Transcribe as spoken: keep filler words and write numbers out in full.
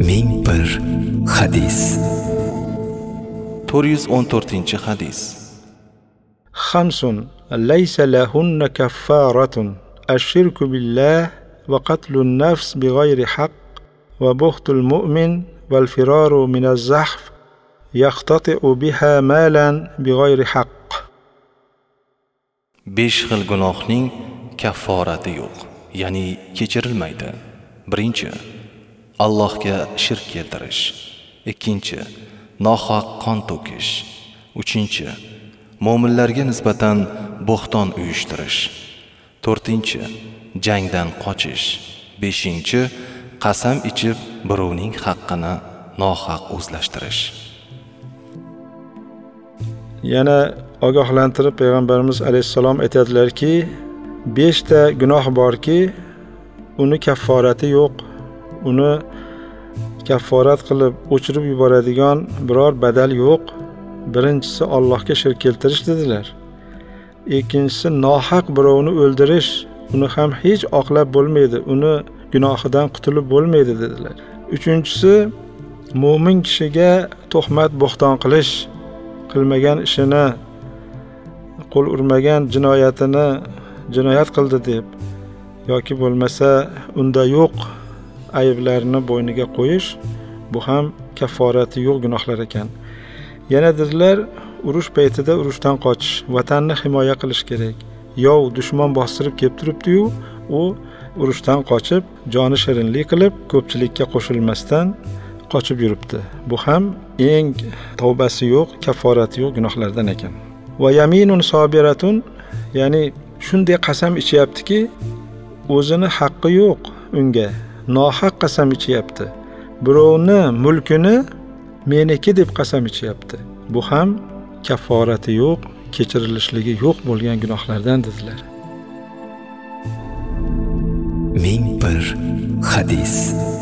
ming bir hadis. to'rt yuz o'n to'rtinchi hadis. Khamsun laysa lahunna kaffaratun ash-shirku billah wa qatlun nafs bighayri haqq wa buhtul mu'min wal firaru min az-zahf yaqtati'u biha malan bighayri haqq. besh xil gunohning kafforati yo'q, ya'ni kechirilmaydi. Birinchi, Allohga shirk keltirish. Ikkinchi, nohaq qon to'kish. Uchinchi, mo'minlarga nisbatan bo'xton uyushtirish. To'rtinchi, jangdan qochish. Beshinchi, qasam ichib birovning haqqini nohaq o'zlashtirish. Yana ogohlantirib payg'ambarimiz alayhissalom aytadilarki, besh ta gunoh borki, uni kafforati yo'q. Uni kafforat qilib o'chirib yuboradigan biror badal yo'q. Birinchisi Allohga shirk keltirish dedilar. Ikkinchisi nohaq birovni o'ldirish. Uni ham hech oqlab bo'lmaydi, uni gunohidan qutulib bo'lmaydi dedilar. Uchinchisi mo'min kishiga tuhmat bo'xton qilish, qilmagan ishini, qo'l urmagan jinoyatini jinoyat qildi deb yoki bo'lmasa unda yo'q ayblarini bo'yniga qo'yish, bu ham kafforati yo'q gunohlar ekan. Yana dedilar, urush paytida urushdan qochish, vatanni himoya qilish kerak. Yov dushman bostirib kelib turibdi-yu, u urushdan qochib, joni shirinlik qilib, ko'pchilikka qo'shilmasdan qochib yuribdi. Bu ham eng tavbasi yo'q, kafforati yo'q gunohlardan ekan. Va yaminun sobiratun, ya'ni shunday qasam ichyaptiki, o'zini haqqi yo'q unga, nohaq qasam ichyapti. Birovni mulkini meniki deb qasam ichyapti. Bu ham kafforati yo'q, kechirilishligi yo'q bo'lgan gunohlardan dedilar. ming bir hadis.